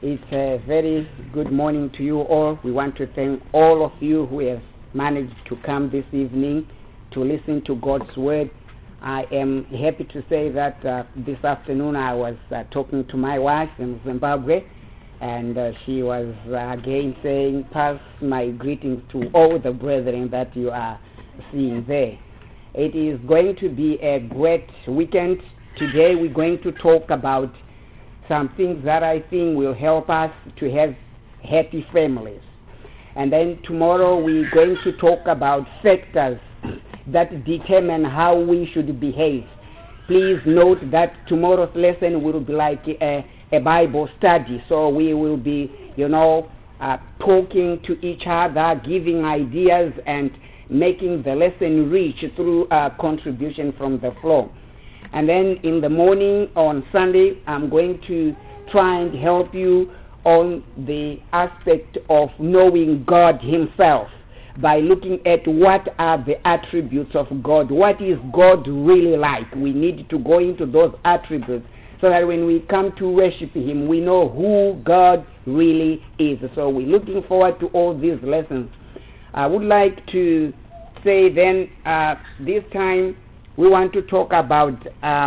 It's a very good morning to you all. We want to thank all of you who have managed to come this evening to listen to God's word. I am happy to say that this afternoon I was talking to my wife in Zimbabwe, and she was again saying, pass my greetings to all the brethren that you are seeing there. It is going to be a great weekend. Today we're going to talk about some things that I think will help us to have happy families. And then tomorrow we're going to talk about factors that determine how we should behave. Please note that tomorrow's lesson will be like a Bible study. So we will be, talking to each other, giving ideas and making the lesson rich through a contribution from the floor. And then in the morning on Sunday, I'm going to try and help you on the aspect of knowing God himself by looking at what are the attributes of God. What is God really like? We need to go into those attributes so that when we come to worship him, we know who God really is. So we're looking forward to all these lessons. I would like to say then this time we want to talk about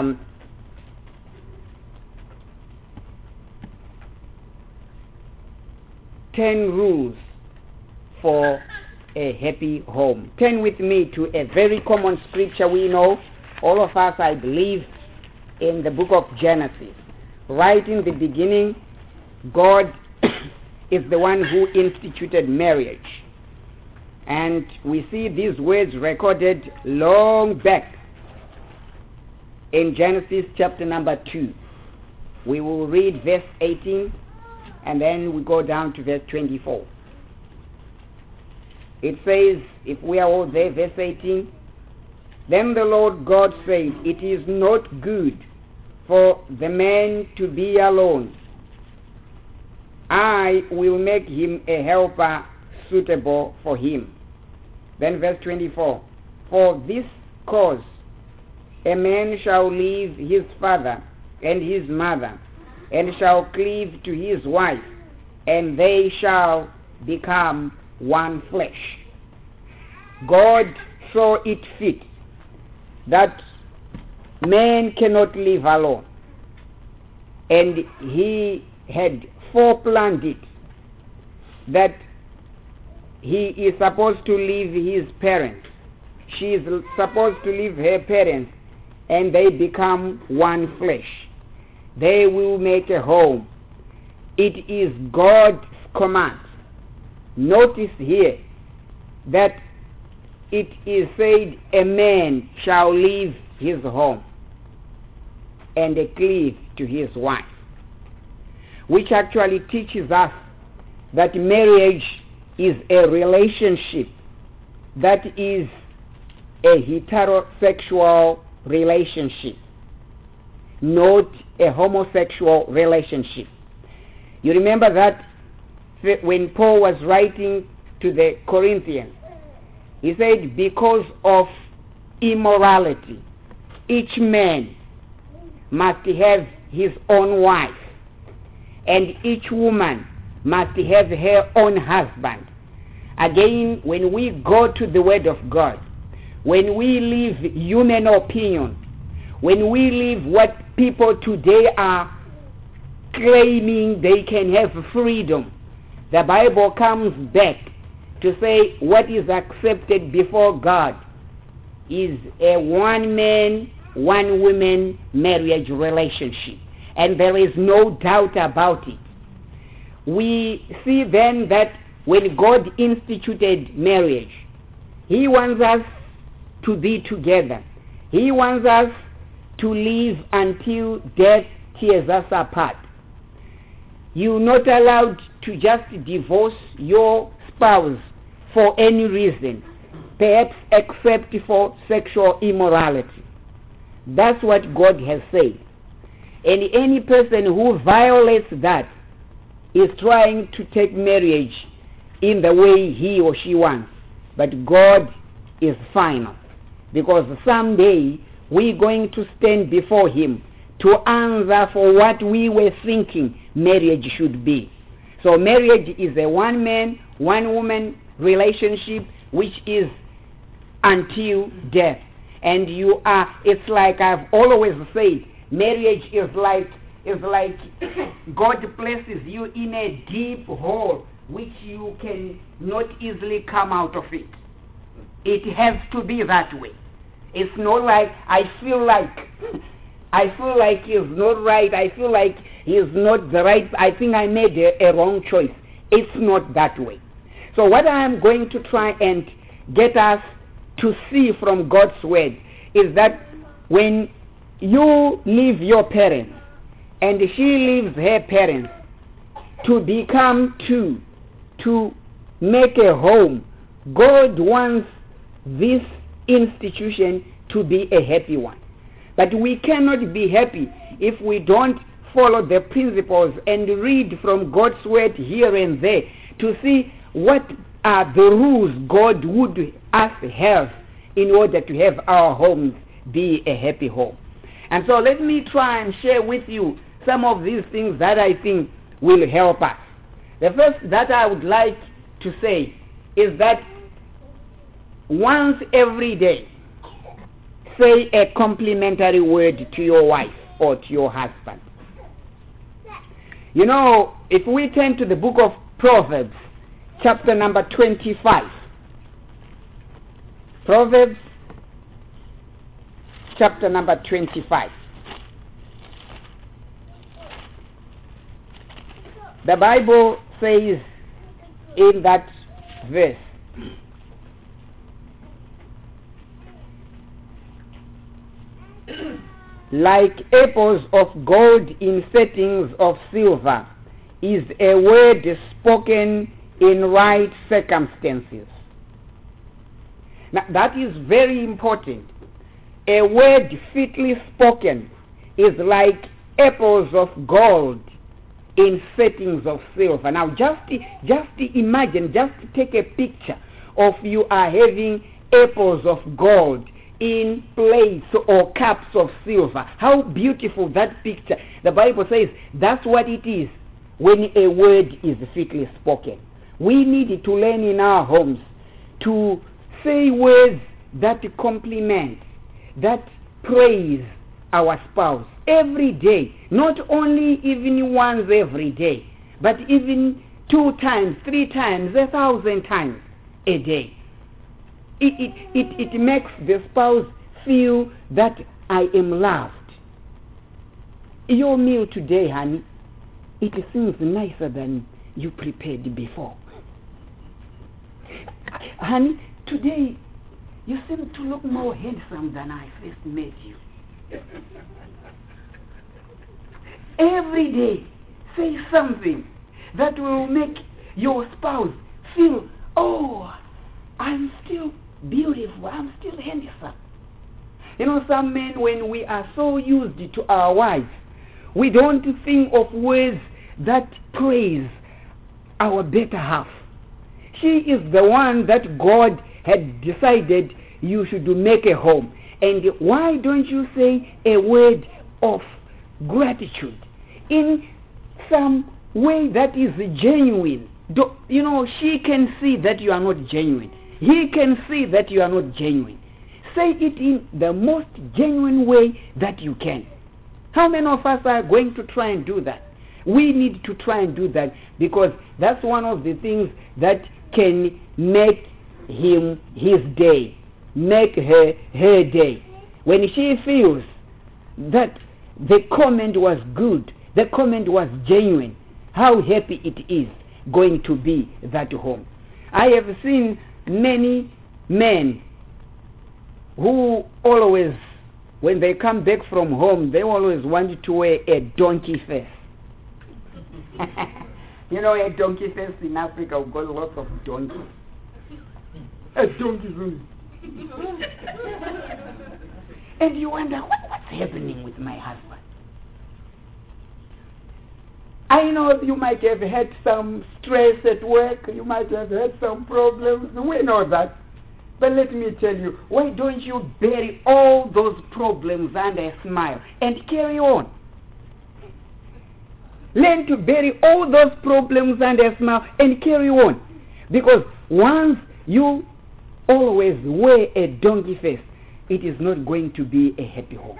10 rules for a happy home. Turn with me to a very common scripture we know, all of us, I believe, in the book of Genesis. Right in the beginning, God is the one who instituted marriage. And we see these words recorded long back in Genesis chapter number 2. We will read verse 18 and then we go down to verse 24. It says, if we are all there, verse 18, then the Lord God said, it is not good for the man to be alone. I will make him a helper suitable for him. Then verse 24, for this cause a man shall leave his father and his mother, and shall cleave to his wife, and they shall become one flesh. God saw it fit that man cannot live alone, and he had foreplanned it that he is supposed to leave his parents. She is supposed to leave her parents, and they become one flesh. They will make a home. It is God's command. Notice here that it is said a man shall leave his home and cleave to his wife, which actually teaches us that marriage is a relationship that is a heterosexual relationship, not a homosexual relationship. You remember that when Paul was writing to the Corinthians, he said, because of immorality, each man must have his own wife, and each woman must have her own husband. Again, when we go to the Word of God, when we leave human opinion, when we leave what people today are claiming they can have freedom, the Bible comes back to say what is accepted before God is a one-man, one-woman marriage relationship. And there is no doubt about it. We see then that when God instituted marriage, he wants us to be together. He wants us to live until death tears us apart. You're not allowed to just divorce your spouse for any reason, perhaps except for sexual immorality. That's what God has said. And any person who violates that is trying to take marriage in the way he or she wants. But God is final, because someday we're going to stand before him to answer for what we were thinking marriage should be. So marriage is a one man, one woman relationship which is until death. And it's like I've always said, marriage is like God places you in a deep hole which you can not easily come out of it. It has to be that way. It's not like I feel like he's not right. I feel like he's not the right. I think I made a wrong choice. It's not that way. So what I am going to try and get us to see from God's word is that when you leave your parents and she leaves her parents to become two, to make a home, God wants this institution to be a happy one. But we cannot be happy if we don't follow the principles and read from God's word here and there to see what are the rules God would us have in order to have our homes be a happy home. And so let me try and share with you some of these things that I think will help us. The first that I would like to say is that once every day, say a complimentary word to your wife or to your husband. You know, if we turn to the book of Proverbs, chapter number 25. Proverbs, chapter number 25. The Bible says in that verse, like apples of gold in settings of silver is a word spoken in right circumstances. Now that is very important. A word fitly spoken is like apples of gold in settings of silver. Now just imagine, just take a picture of you are having apples of gold in plates or cups of silver. How beautiful that picture. The Bible says that's what it is when a word is fitly spoken. We need to learn in our homes to say words that compliment, that praise our spouse every day, not only even once every day, but even 2 times, 3 times, 1,000 times a day. It makes the spouse feel that I am loved. Your meal today, honey, it seems nicer than you prepared before. Honey, today you seem to look more handsome than I first met you. Every day, say something that will make your spouse feel, oh, I'm still beautiful, I'm still handsome. You know, some men, when we are so used to our wives, we don't think of words that praise our better half. She is the one that God had decided you should make a home. And why don't you say a word of gratitude in some way that is genuine? You know, she can see that you are not genuine. He can see that you are not genuine. Say it in the most genuine way that you can. How many of us are going to try and do that? We need to try and do that, because that's one of the things that can make him his day, make her day. When she feels that the comment was good, the comment was genuine, how happy it is going to be that home. I have seen many men who always, when they come back from home, they always want to wear a donkey face. You know, a donkey face in Africa, we've got lots of donkeys. A donkey face. And you wonder, what's happening with my husband? I know you might have had some stress at work, you might have had some problems, we know that. But let me tell you, why don't you bury all those problems under a smile and carry on? Learn to bury all those problems under a smile and carry on. Because once you always wear a donkey face, it is not going to be a happy home.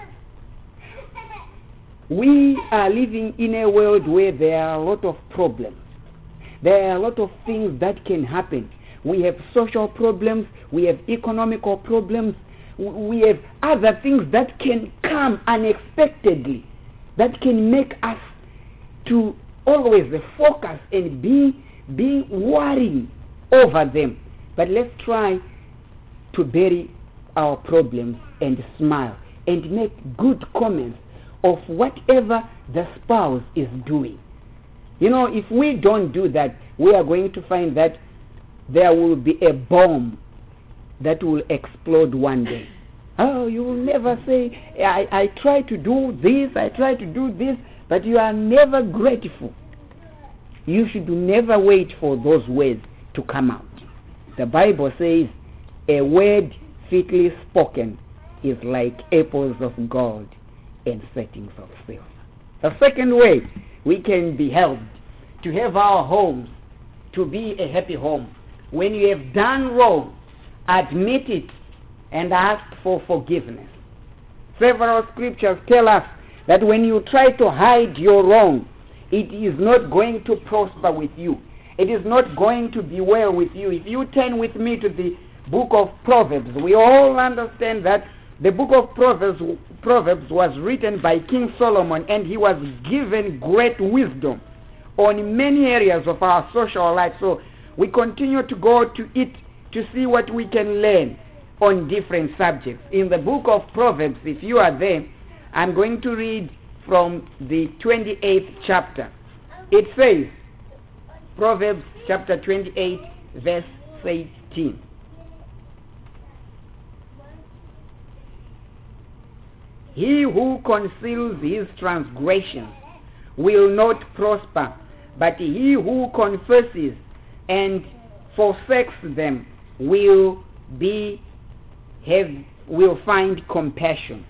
We are living in a world where there are a lot of problems. There are a lot of things that can happen. We have social problems, we have economical problems, we have other things that can come unexpectedly, that can make us to always focus and being worrying over them. But let's try to bury our problems and smile and make good comments of whatever the spouse is doing. You know, if we don't do that, we are going to find that there will be a bomb that will explode one day. Oh, you will never say, I try to do this, I try to do this, but you are never grateful. You should never wait for those words to come out. The Bible says, a word fitly spoken is like apples of gold and settings of silver. The second way we can be helped to have our homes to be a happy home. When you have done wrong, admit it and ask for forgiveness. Several scriptures tell us that when you try to hide your wrong, it is not going to prosper with you. It is not going to be well with you. If you turn with me to the book of Proverbs, we all understand that the book of Proverbs was written by King Solomon, and he was given great wisdom on many areas of our social life. So we continue to go to it to see what we can learn on different subjects. In the book of Proverbs, if you are there, I'm going to read from the 28th chapter. It says, Proverbs chapter 28, verse 18. He who conceals his transgressions will not prosper, but he who confesses and forsakes them will find compassion.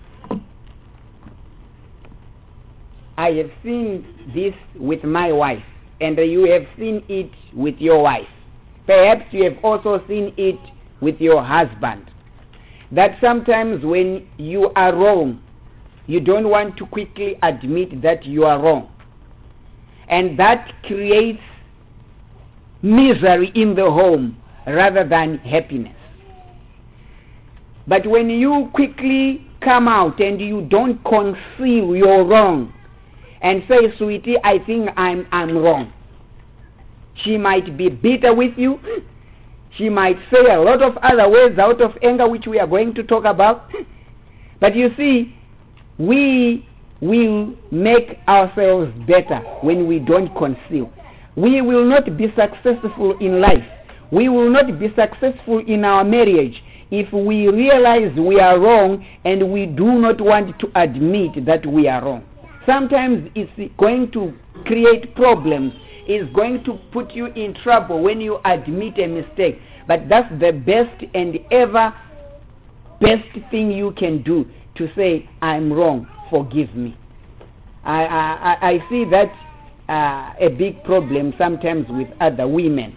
I have seen this with my wife, and you have seen it with your wife. Perhaps you have also seen it with your husband. That sometimes when you are wrong, you don't want to quickly admit that you are wrong. And that creates misery in the home rather than happiness. But when you quickly come out and you don't conceal your wrong and say, sweetie, I think I'm wrong. She might be bitter with you. She might say a lot of other words out of anger, which we are going to talk about. But you see, we will make ourselves better when we don't conceal. We will not be successful in life. We will not be successful in our marriage if we realize we are wrong and we do not want to admit that we are wrong. Sometimes it's going to create problems. It's going to put you in trouble when you admit a mistake. But that's the best and ever best thing you can do, to say, I'm wrong, forgive me. I see that a big problem sometimes with other women.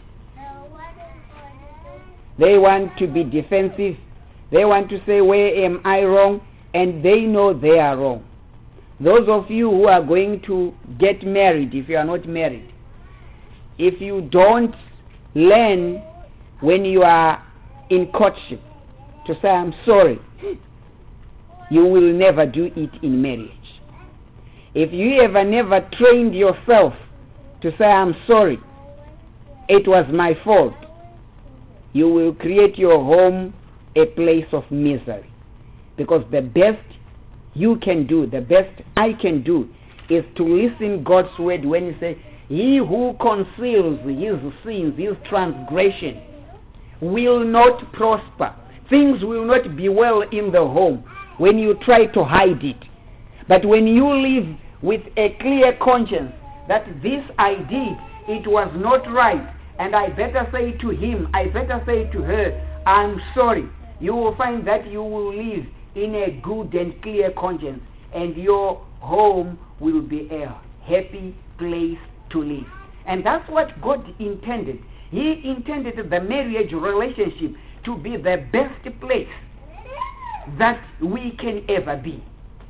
They want to be defensive. They want to say, where am I wrong? And they know they are wrong. Those of you who are going to get married, if you are not married, if you don't learn when you are in courtship to say, I'm sorry, you will never do it in marriage. If you never trained yourself to say, I'm sorry, it was my fault, you will create your home a place of misery. Because the best you can do, the best I can do, is to listen God's word when he says, he who conceals his sins, his transgression, will not prosper. Things will not be well in the home when you try to hide it. But when you live with a clear conscience that this I did, it was not right, and I better say to him, I better say to her, I'm sorry, you will find that you will live in a good and clear conscience, and your home will be a happy place to live. And that's what God intended. He intended the marriage relationship to be the best place that we can ever be.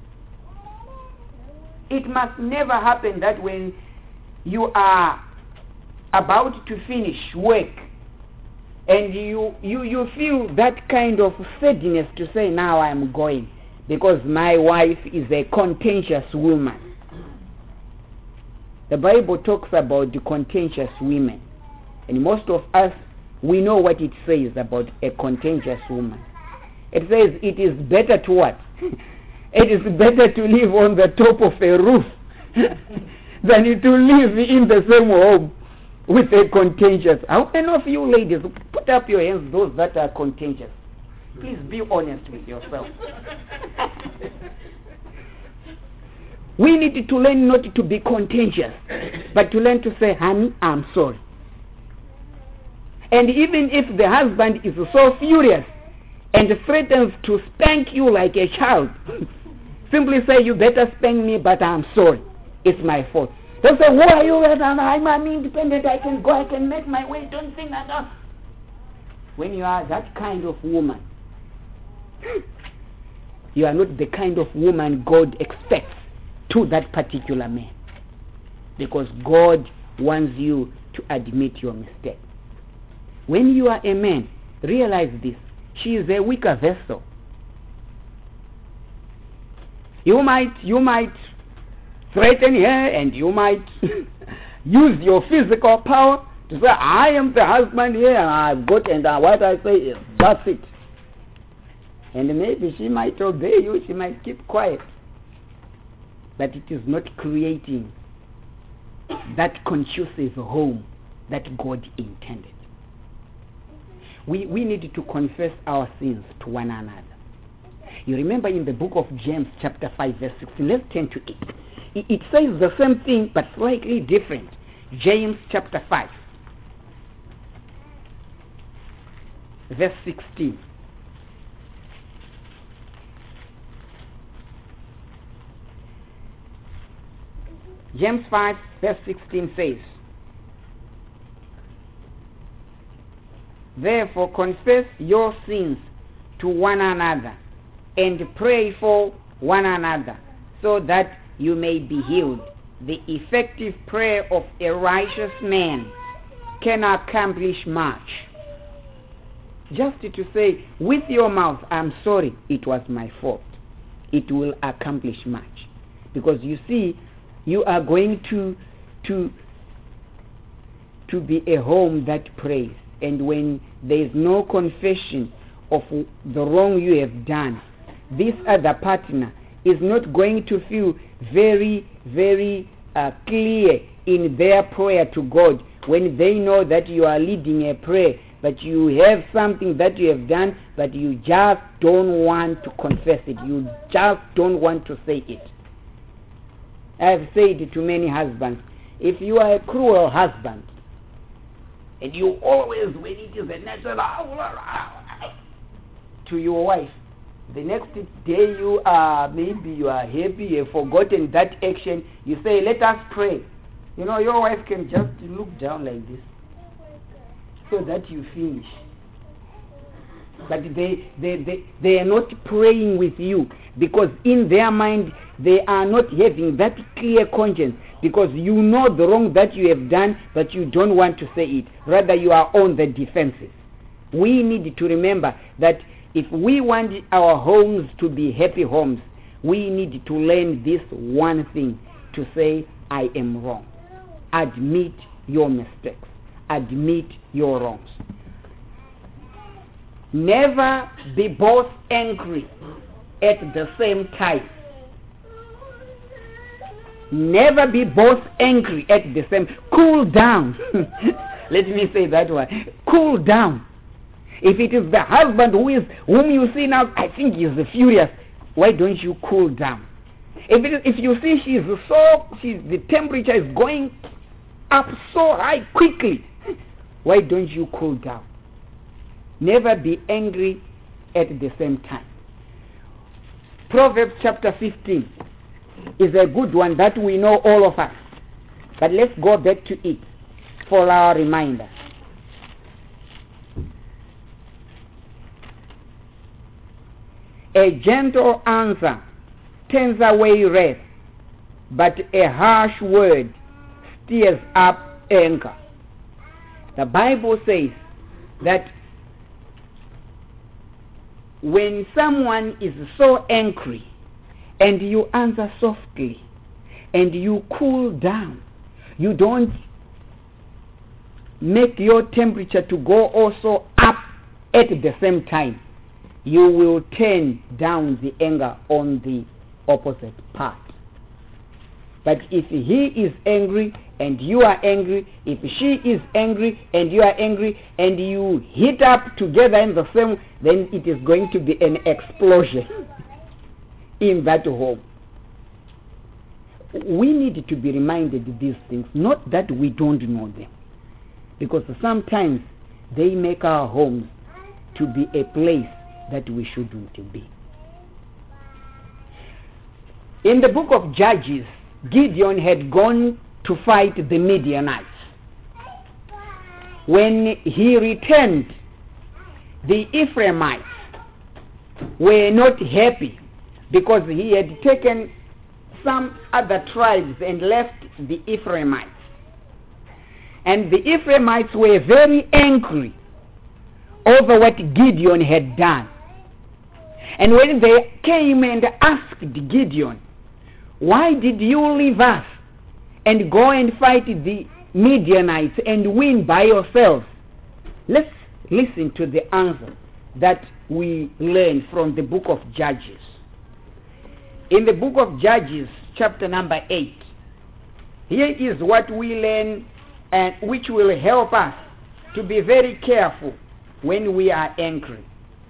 It must never happen that when you are about to finish work and you feel that kind of sadness to say, now I'm going, because my wife is a contentious woman. The Bible talks about the contentious women, and most of us, we know what it says about a contentious woman. It says it is better to what? It is better to live on the top of a roof than to live in the same home with a contentious. How many of you ladies, put up your hands, those that are contentious? Please be honest with yourself. We need to learn not to be contentious, but to learn to say, honey, I'm sorry. And even if the husband is so furious and threatens to spank you like a child, simply say, you better spank me, but I'm sorry. It's my fault. Don't say, who are you? I'm independent. I can go. I can make my way. Don't think that. When you are that kind of woman, you are not the kind of woman God expects to that particular man. Because God wants you to admit your mistake. When you are a man, realize this. She is a weaker vessel. You might threaten her, and you might use your physical power to say, I am the husband here, and I've got, and what I say is, that's it. And maybe she might obey you, she might keep quiet. But it is not creating that conducive home that God intended. We need to confess our sins to one another. You remember in the book of James chapter 5 verse 16, let's turn to it. It says the same thing but slightly different. James chapter 5 verse 16. James 5 verse 16 says, therefore confess your sins to one another and pray for one another so that you may be healed. The effective prayer of a righteous man can accomplish much. Just to say with your mouth, I'm sorry, it was my fault, it will accomplish much. Because you see, you are going to be a home that prays. And when there is no confession of the wrong you have done, this other partner is not going to feel very, very clear in their prayer to God when they know that you are leading a prayer, but you have something that you have done, but you just don't want to confess it. You just don't want to say it. I have said to many husbands, if you are a cruel husband, and you always, when it is a natural to your wife, the next day you are, maybe you are happy, you have forgotten that action, you say, let us pray. You know, your wife can just look down like this, so that you finish. But they are not praying with you, because in their mind, they are not having that clear conscience, because you know the wrong that you have done, but you don't want to say it. Rather, you are on the defensive. We need to remember that if we want our homes to be happy homes, we need to learn this one thing, to say, I am wrong. Admit your mistakes. Admit your wrongs. Never be both angry at the same time. Never be both angry at the same. Cool down. Let me say that one. Cool down. If it is the husband whom you see now, I think he is furious. Why don't you cool down? If you see the temperature is going up so high quickly, why don't you cool down? Never be angry at the same time. Proverbs chapter 15 is a good one that we know, all of us. But let's go back to it for our reminder. A gentle answer turns away wrath, but a harsh word stirs up anger. The Bible says that when someone is so angry and you answer softly and you cool down, you don't make your temperature to go also up at the same time, you will turn down the anger on the opposite part. But if he is angry and you are angry, if she is angry and you are angry, and you hit up together in the same, then it is going to be an explosion in that home. We need to be reminded of these things, not that we don't know them, because sometimes they make our homes to be a place that we shouldn't be. In the book of Judges, Gideon had gone to fight the Midianites. When he returned, the Ephraimites were not happy because he had taken some other tribes and left the Ephraimites. And the Ephraimites were very angry over what Gideon had done. And when they came and asked Gideon, "Why did you leave us and go and fight the Midianites and win by yourselves?" Let's listen to the answer that we learn from the book of Judges. In the book of Judges, chapter number 8, here is what we learn, and which will help us to be very careful when we are angry.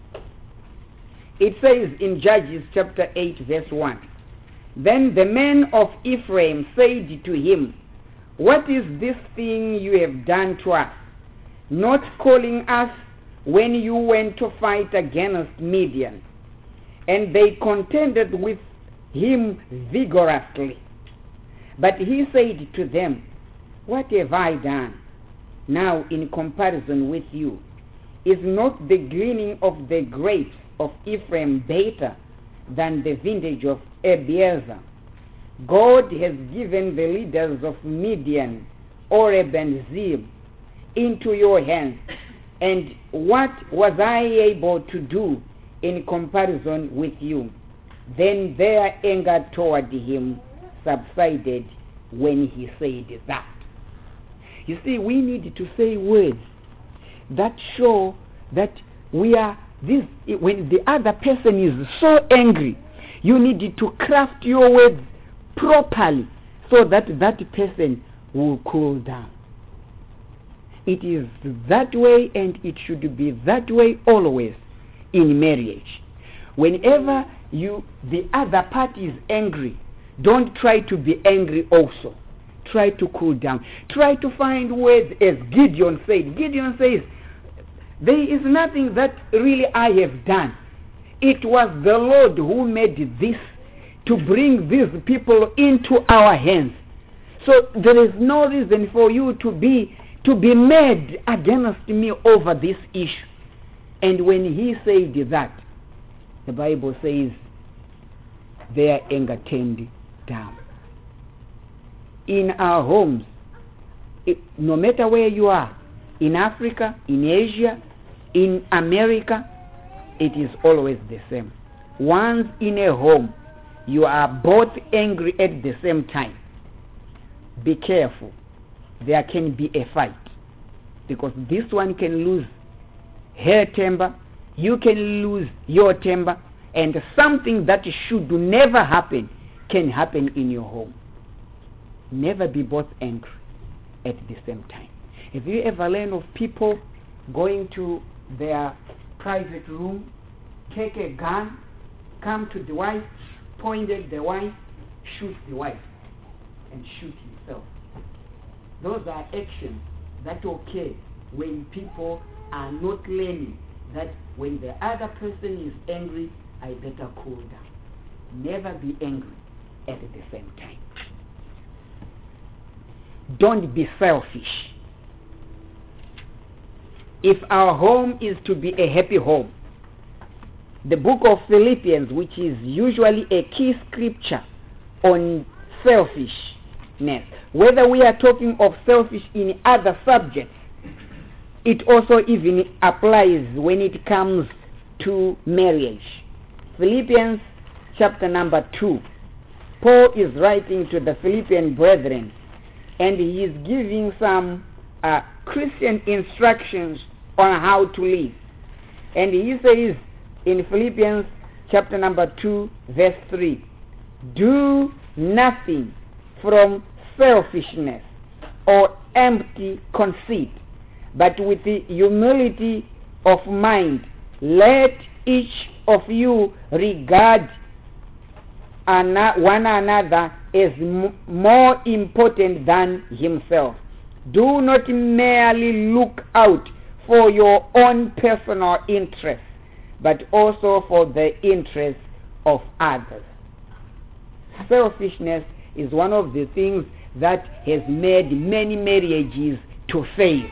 It says in Judges chapter 8 verse 1, "Then the men of Ephraim said to him, 'What is this thing you have done to us, not calling us when you went to fight against Midian?' And they contended with him vigorously. But he said to them, 'What have I done now in comparison with you? Is not the gleaning of the grapes of Ephraim better than the vintage of Abiezer? God has given the leaders of Midian, Oreb and Zeeb, into your hands. And what was I able to do in comparison with you?' Then their anger toward him subsided when he said that." You see, we need to say words that show that we are this. When the other person is so angry, you need to craft your words properly so that that person will cool down. It is that way, and it should be that way always in marriage. Whenever the other party is angry, don't try to be angry also. Try to cool down. Try to find words, as Gideon said. Gideon says, "There is nothing that really I have done. It was the Lord who made this to bring these people into our hands. So there is no reason for you to be mad against me over this issue." And when he said that, the Bible says their anger turned down. In our homes, no matter where you are, in Africa, in Asia, in America, it is always the same. Once in a home, you are both angry at the same time. Be careful. There can be a fight, because this one can lose her temper, you can lose your temper, and something that should never happen can happen in your home. Never be both angry at the same time. Have you ever learned of people going to their private room, take a gun, come to the wife, point at the wife, shoot the wife, and shoot himself? Those are actions that occur when people are not learning that when the other person is angry, I better cool down. Never be angry at the same time. don't be selfish. If our home is to be a happy home, the book of Philippians, which is usually a key scripture on selfishness, whether we are talking of selfish in other subjects, it also even applies when it comes to marriage. Philippians chapter number 2. Paul is writing to the Philippian brethren, and he is giving some Christian instructions on how to live. And he says in Philippians chapter number 2 verse 3, do nothing from selfishness or empty conceit, but with the humility of mind let each of you regard one another as more important than himself. Do not merely look out for your own personal interests, but also for the interests of others. Selfishness is one of the things that has made many marriages to fail.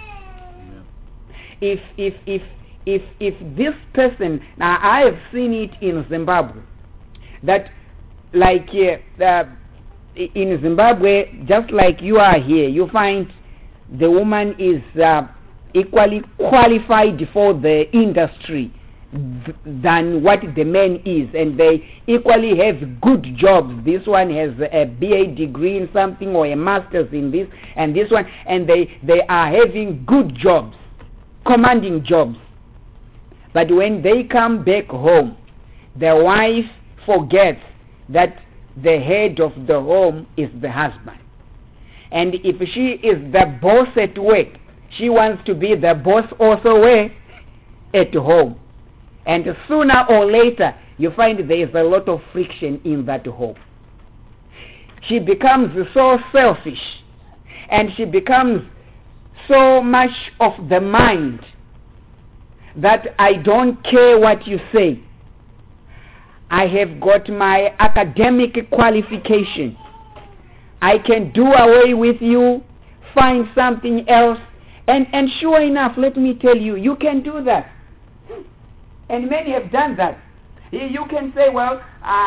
If this person, now I have seen it in Zimbabwe, that like in Zimbabwe, just like you are here, you find the woman is equally qualified for the industry than what the man is, and they equally have good jobs. This one has a BA degree in something or a master's in this, and this one, and they are having good jobs, commanding jobs. But when they come back home, the wife forgets that the head of the home is the husband. And if she is the boss at work, she wants to be the boss also where? At home. And sooner or later, you find there is a lot of friction in that home. She becomes so selfish, and she becomes so much of the mind that I don't care what you say. I have got my academic qualification. I can do away with you, find something else, and sure enough, let me tell you, you can do that. And many have done that. You can say, well,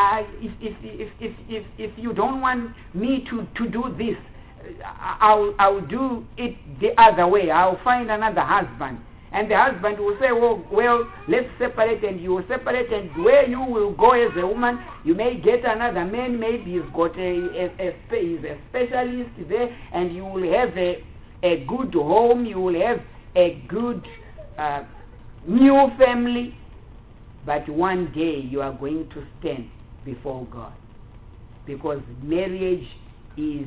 if you don't want me to do this, I'll do it the other way. I'll find another husband. And the husband will say, well, let's separate, and you will separate, and where you will go as a woman, you may get another man, maybe he's got he's a specialist there, and you will have a good home, you will have a good new family. But one day you are going to stand before God, because marriage is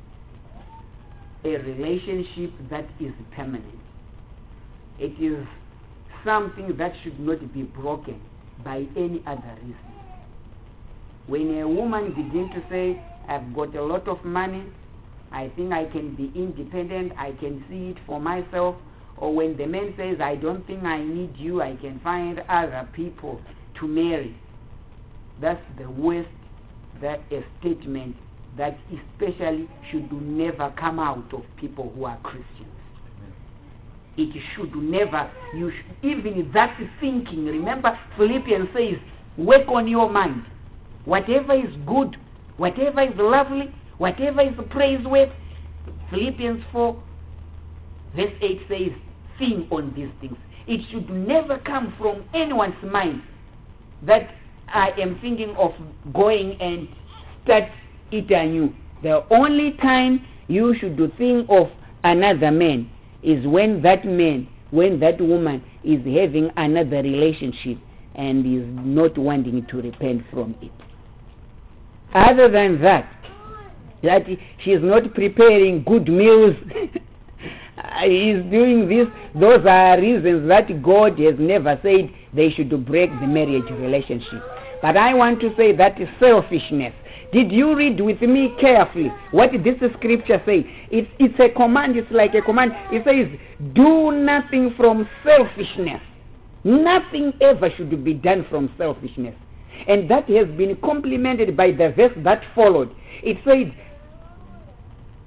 a relationship that is permanent. It is something that should not be broken by any other reason. When a woman begins to say, I've got a lot of money, I think I can be independent, I can see it for myself, or when the man says, I don't think I need you, I can find other people to marry, that's the worst, that a statement that especially should never come out of people who are Christians. It should never, even that thinking, remember Philippians says, work on your mind. Whatever is good, whatever is lovely, whatever is praiseworthy, Philippians 4 verse 8 says, think on these things. It should never come from anyone's mind that I am thinking of going and start it anew. The only time you should think of another man is when that man, when that woman is having another relationship and is not wanting to repent from it. Other than that she is not preparing good meals, he is doing this, those are reasons that God has never said they should break the marriage relationship. But I want to say that is selfishness. Did you read with me carefully what this scripture says? It's a command. It's like a command. It says, do nothing from selfishness. Nothing ever should be done from selfishness. And that has been complemented by the verse that followed. It said,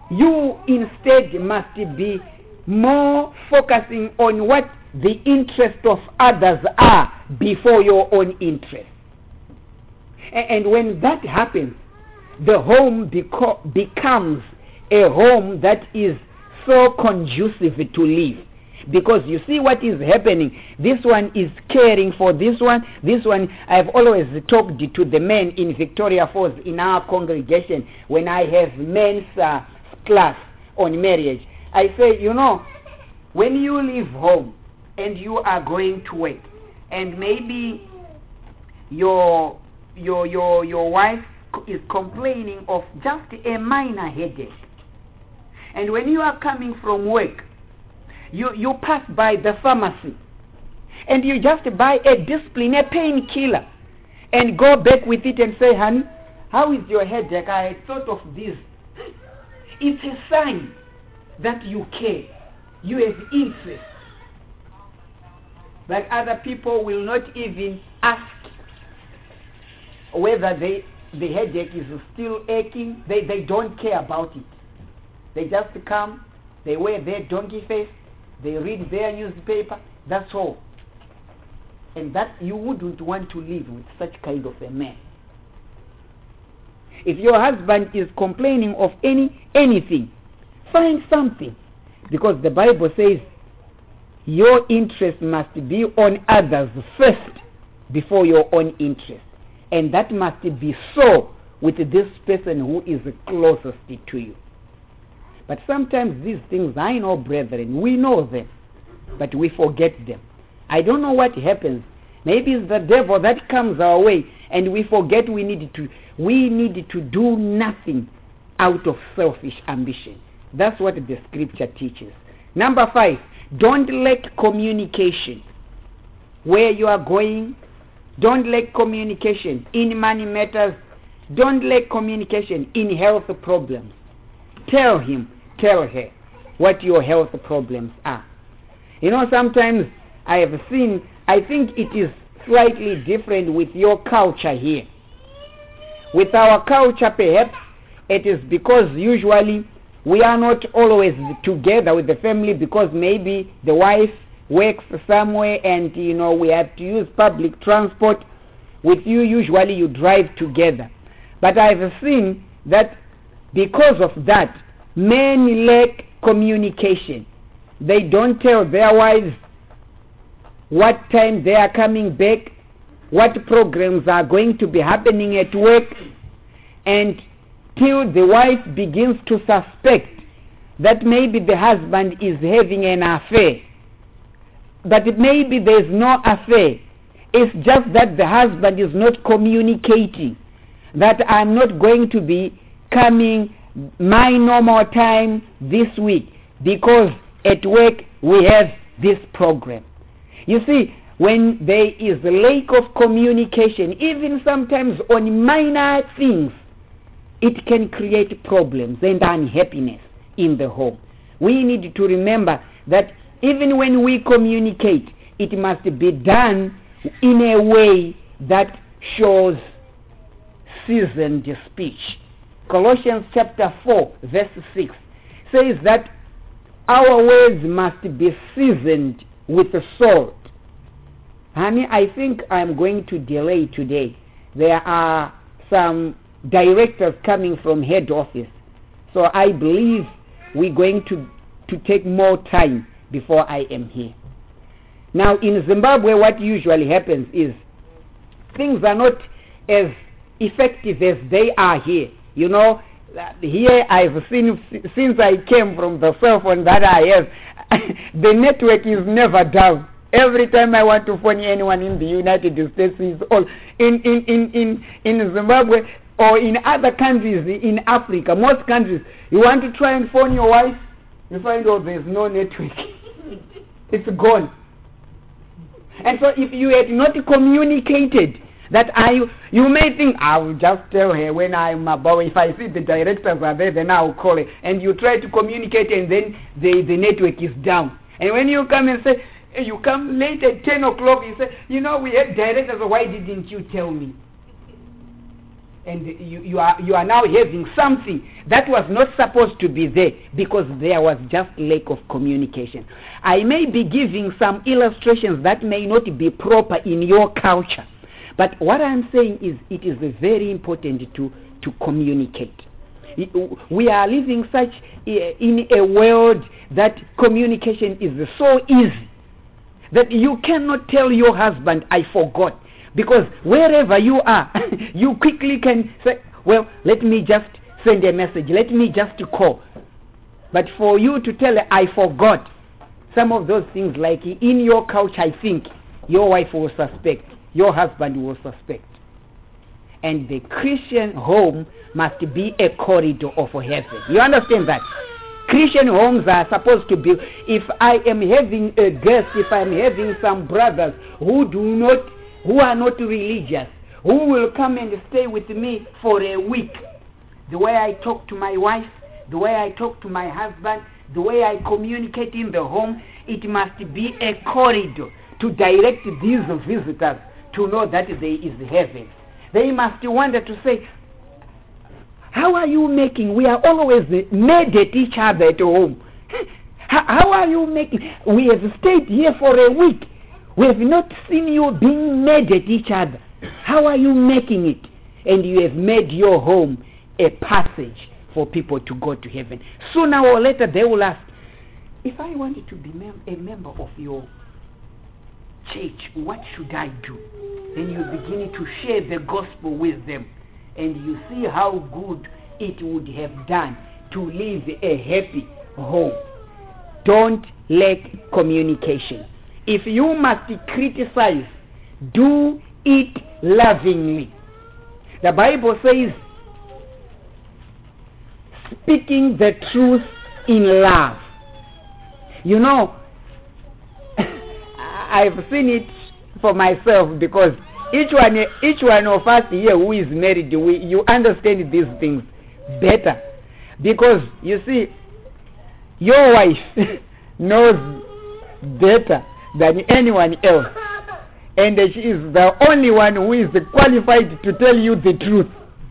You instead must be more focusing on what the interest of others are before your own interest. And when that happens, the home becomes a home that is so conducive to live. Because you see what is happening. This one is caring for this one. This one, I've always talked to the men in Victoria Falls in our congregation when I have men's class on marriage. I say, when you leave home and you are going to work, and maybe your wife is complaining of just a minor headache, and when you are coming from work, you pass by the pharmacy and you just buy a discipline, a painkiller, and go back with it and say, honey, how is your headache? I had thought of this. It's a sign that you care, you have interest. Like other people will not even ask whether the headache is still aching. They don't care about it. They just come, they wear their donkey face, they read their newspaper, that's all. And that you wouldn't want to live with such kind of a man. If your husband is complaining of anything, find something. Because the Bible says your interest must be on others first before your own interest. And that must be so with this person who is closest to you. But sometimes these things, I know, brethren, we know them, but we forget them. I don't know what happens. Maybe it's the devil that comes our way, and we forget we need to do nothing out of selfish ambition. That's what the scripture teaches. Number 5, don't lack communication. Where you are going, don't lack communication in money matters. Don't lack communication in health problems. Tell him, tell her what your health problems are. Sometimes I think it is slightly different with your culture here. With our culture, perhaps it is because usually we are not always together with the family, because maybe the wife works somewhere and we have to use public transport. With you, usually you drive together. But I've seen that because of that, men lack communication. They don't tell their wives what time they are coming back, what programs are going to be happening at work, and till the wife begins to suspect that maybe the husband is having an affair. But maybe there is no affair. It's just that the husband is not communicating that I'm not going to be coming my normal time this week because at work we have this program. You see, when there is a lack of communication, even sometimes on minor things, it can create problems and unhappiness in the home. We need to remember that even when we communicate, it must be done in a way that shows seasoned speech. Colossians chapter 4 verse 6 says that our words must be seasoned with salt. Honey, I think I'm going to delay today. There are some directors coming from head office. So I believe we're going to take more time before I am here. Now in Zimbabwe, what usually happens is things are not as effective as they are here. Here I've seen, since I came from the cell phone that I have, the network is never down. Every time I want to phone anyone in the United States, is all in Zimbabwe or in other countries in Africa, most countries, you want to try and phone your wife, you find out there's no network. It's gone. And so if you had not communicated that you may think, I'll just tell her when I'm about, if I see the directors are there, then I'll call her. And you try to communicate and then the network is down. And when you come and say, you come late at 10 o'clock, you say, we have directors, why didn't you tell me? and you are now having something that was not supposed to be there because there was just lack of communication. I may be giving some illustrations that may not be proper in your culture, but what I'm saying is it is very important to communicate. We are living such in a world that communication is so easy that you cannot tell your husband, I forgot. Because wherever you are, you quickly can say, well, let me just send a message. Let me just call. But for you to tell her, I forgot, some of those things, like in your culture, I think your wife will suspect, your husband will suspect. And the Christian home must be a corridor of heaven. You understand that? Christian homes are supposed to be, if I am having a guest, if I am having some brothers who are not religious, who will come and stay with me for a week, the way I talk to my wife, the way I talk to my husband, the way I communicate in the home, it must be a corridor to direct these visitors to know that there is heaven. They must wonder to say, how are you making? We are always mad at each other at home. How are you making? We have stayed here for a week. We have not seen you being mad at each other. How are you making it? And you have made your home a passage for people to go to heaven. Sooner or later they will ask, if I wanted to be a member of your church, what should I do? Then you begin to share the gospel with them, and you see how good it would have done to live a happy home. Don't lack communication. If you must criticize, do it lovingly. The Bible says, speaking the truth in love. You know, I've seen it for myself, because each one of us here who is married, you understand these things better, because you see, your wife knows better than anyone else, and she is the only one who is qualified to tell you the truth.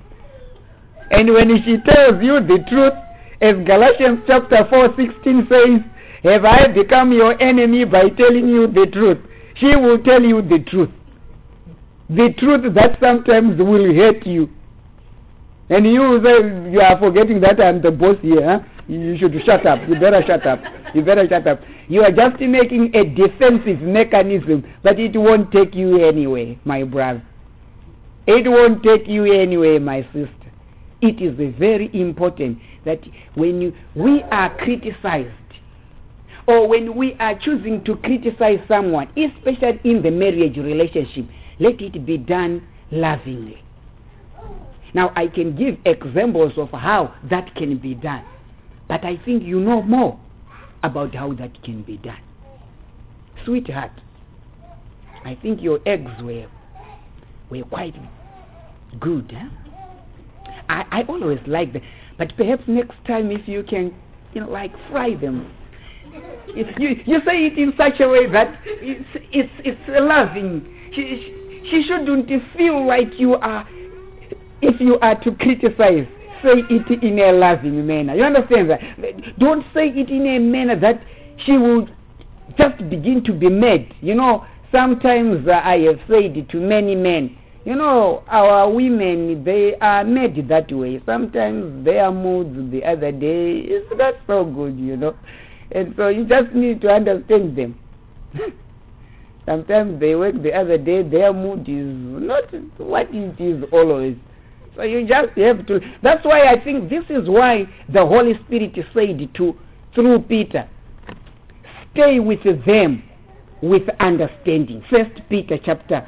And when she tells you the truth, as Galatians chapter 4:16 says, have I become your enemy by telling you the truth? She will tell you the truth. The truth that sometimes will hurt you. And you will say, you are forgetting that I'm the boss here. Huh? You should shut up. You better shut up. You better shut up. You are just making a defensive mechanism, but it won't take you anywhere, my brother. It won't take you anywhere, my sister. It is very important that when we are criticized, or when we are choosing to criticize someone, especially in the marriage relationship, let it be done lovingly. Now, I can give examples of how that can be done, but I think you know more about how that can be done. Sweetheart, I think your eggs were quite good. Huh? I always like them, but perhaps next time if you can, like fry them. If you say it in such a way that it's loving. She shouldn't feel like you are. If you are to criticize, say it in a loving manner. You understand that? Don't say it in a manner that she will just begin to be mad. Sometimes I have said to many men, our women, they are made that way. Sometimes their moods the other day is not so good, And so you just need to understand them. Sometimes they work the other day, their mood is not what it is always. So you just have to. That's why I think this is why the Holy Spirit said through Peter, stay with them with understanding. 1 Peter chapter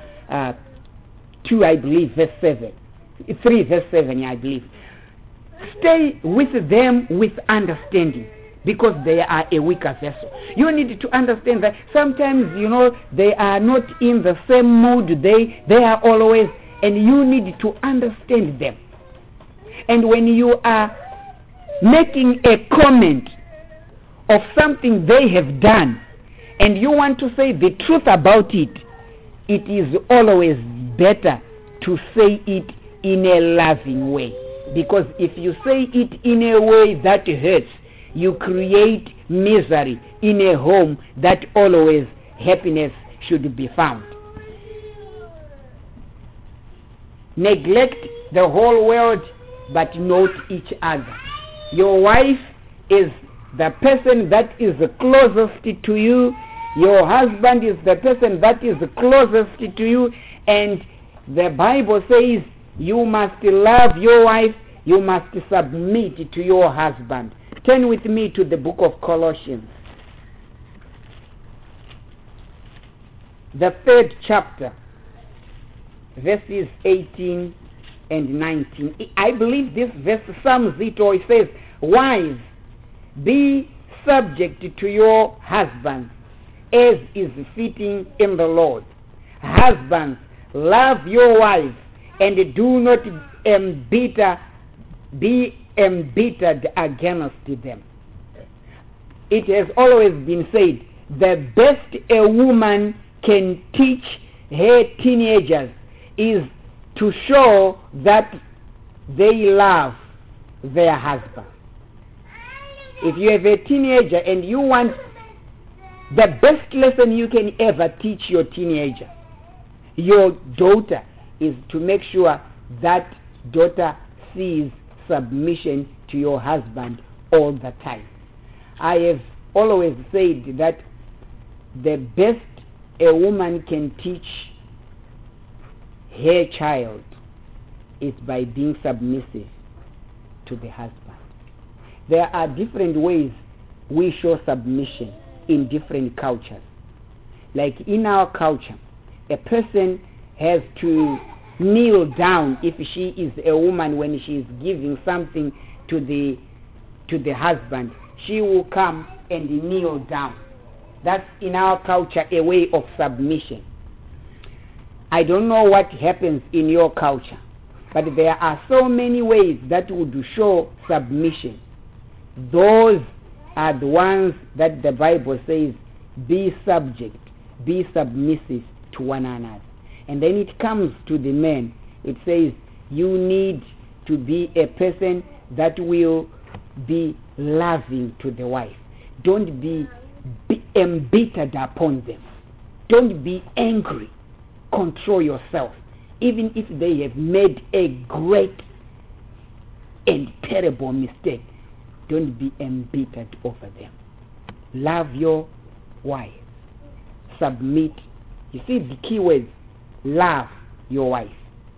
2, I believe, verse 7. 3 verse 7, I believe. Stay with them with understanding, because they are a weaker vessel. You need to understand that sometimes, they are not in the same mood. They are always, and you need to understand them. And when you are making a comment of something they have done, and you want to say the truth about it, it is always better to say it in a loving way. Because if you say it in a way that hurts, you create misery in a home that always happiness should be found. Neglect the whole world, but not each other. Your wife is the person that is closest to you. Your husband is the person that is closest to you. And the Bible says you must love your wife, you must submit to your husband. Turn with me to the book of Colossians, the 3rd chapter, verses 18 and 19. I believe this verse sums it all. It says, wives, be subject to your husbands, as is fitting in the Lord. Husbands, love your wives, and do not be embittered against them. It has always been said, the best a woman can teach her teenagers is to show that they love their husband. If you have a teenager and you want the best lesson you can ever teach your teenager, your daughter, is to make sure that daughter sees submission to your husband all the time. I have always said that the best a woman can teach her child is by being submissive to the husband. There are different ways we show submission in different cultures. Like in our culture, a person has to kneel down if she is a woman. When she is giving something to the husband, she will come and kneel down. That's in our culture a way of submission. I don't know what happens in your culture, but there are so many ways that would show submission. Those are the ones that the Bible says, be subject, be submissive to one another. And then it comes to the men. It says you need to be a person that will be loving to the wife. Don't be embittered upon them. Don't be angry. Control yourself. Even if they have made a great and terrible mistake, don't be embittered over them. Love your wife. Submit. You see the key words. Love your wife.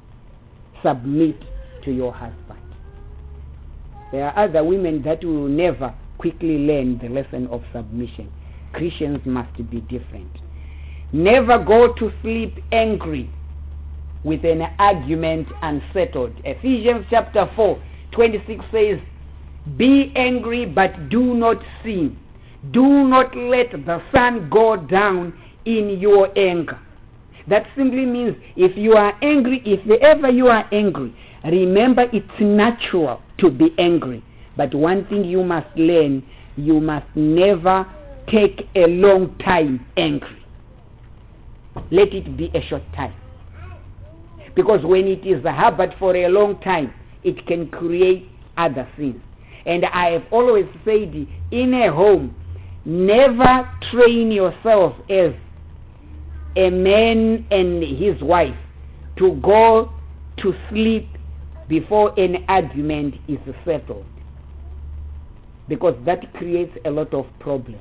Submit to your husband. There are other women that will never quickly learn the lesson of submission. Christians must be different. Never go to sleep angry with an argument unsettled. Ephesians chapter 4:26 says, be angry but do not sin. Do not let the sun go down in your anger. That simply means if you are angry, if ever you are angry, remember it's natural to be angry. But one thing you must learn, you must never take a long time angry. Let it be a short time. Because when it is a habit for a long time, it can create other sins. And I have always said, in a home, never train yourself as a man and his wife to go to sleep before an argument is settled. Because that creates a lot of problems.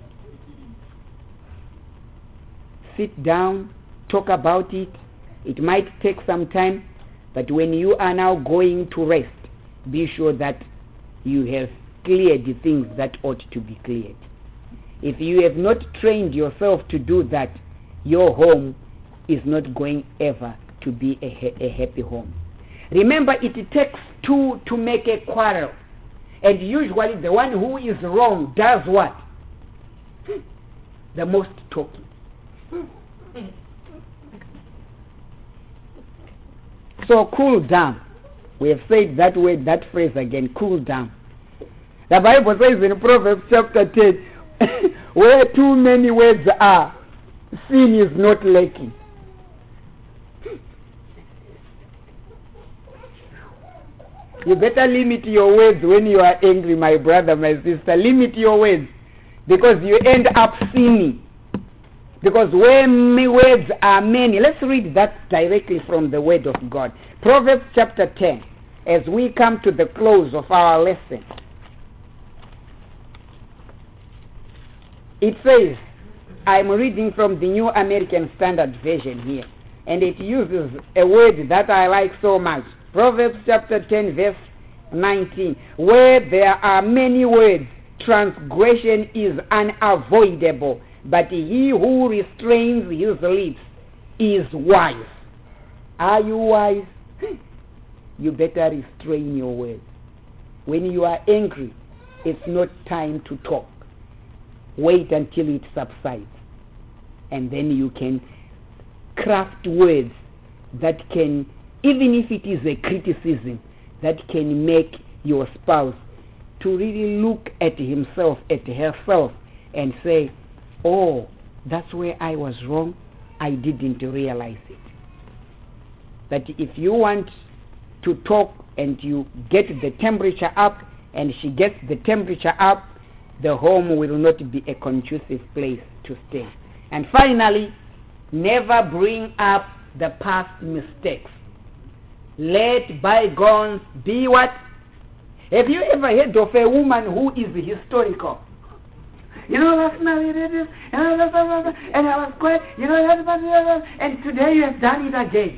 Sit down, talk about it. It might take some time, but when you are now going to rest, be sure that you have cleared the things that ought to be cleared. If you have not trained yourself to do that, your home is not going ever to be a happy home. Remember, it takes two to make a quarrel. And usually the one who is wrong does what? The most talking. So cool down. We have said that word, that phrase again, cool down. The Bible says in Proverbs chapter 10, where too many words are, sin is not lacking. You better limit your words when you are angry, my brother, my sister. Limit your words, because you end up sinning. Because when words are many, let's read that directly from the word of God. Proverbs chapter 10, as we come to the close of our lesson. It says, I'm reading from the New American Standard Version here, and it uses a word that I like so much. Proverbs chapter 10 verse 19. Where there are many words, transgression is unavoidable, but he who restrains his lips is wise. Are you wise? You better restrain your words. When you are angry, it's not time to talk. Wait until it subsides, and then you can craft words that can, even if it is a criticism, that can make your spouse to really look at himself, at herself, and say, oh, that's where I was wrong. I didn't realize it. But if you want to talk and you get the temperature up and she gets the temperature up, the home will not be a conducive place to stay. And finally, never bring up the past mistakes. Let bygones be what? Have you ever heard of a woman who is historical? You know, last night you did this, and I was quiet, you know, and today you have done it again.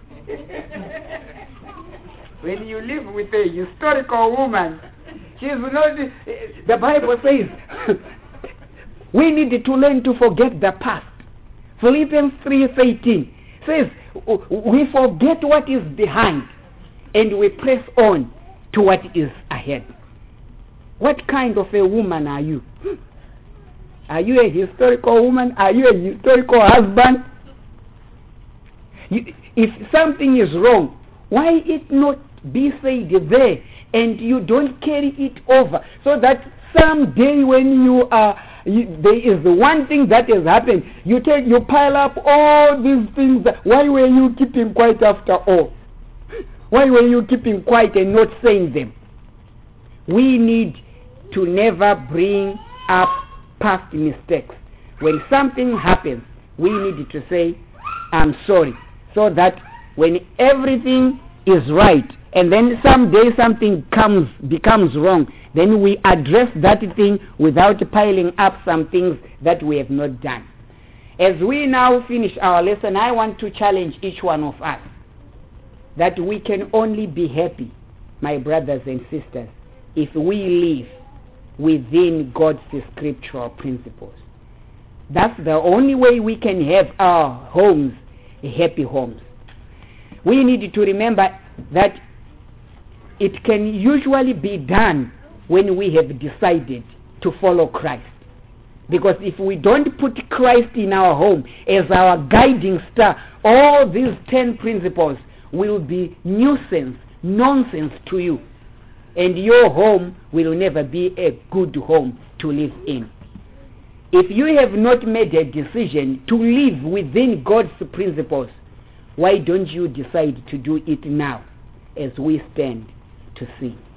When you live with a historical woman, she's not, the Bible says, we need to learn to forget the past. Philippians 3:18 says, we forget what is behind and we press on to what is ahead. What kind of a woman are you? Are you a historical woman? Are you a historical husband? If something is wrong, why it not be said there and you don't carry it over, so that someday when you are, there is one thing that has happened, you pile up all these things. Why were you keeping quiet after all? Why were you keeping quiet and not saying them? We need to never bring up past mistakes. When something happens, we need to say, I'm sorry, so that when everything is right, and then someday something becomes wrong, then we address that thing without piling up some things that we have not done. As we now finish our lesson, I want to challenge each one of us that we can only be happy, my brothers and sisters, if we live within God's scriptural principles. That's the only way we can have our homes happy homes. We need to remember that it can usually be done when we have decided to follow Christ. Because if we don't put Christ in our home as our guiding star, all these 10 principles will be nonsense to you. And your home will never be a good home to live in. If you have not made a decision to live within God's principles, why don't you decide to do it now as we stand to see?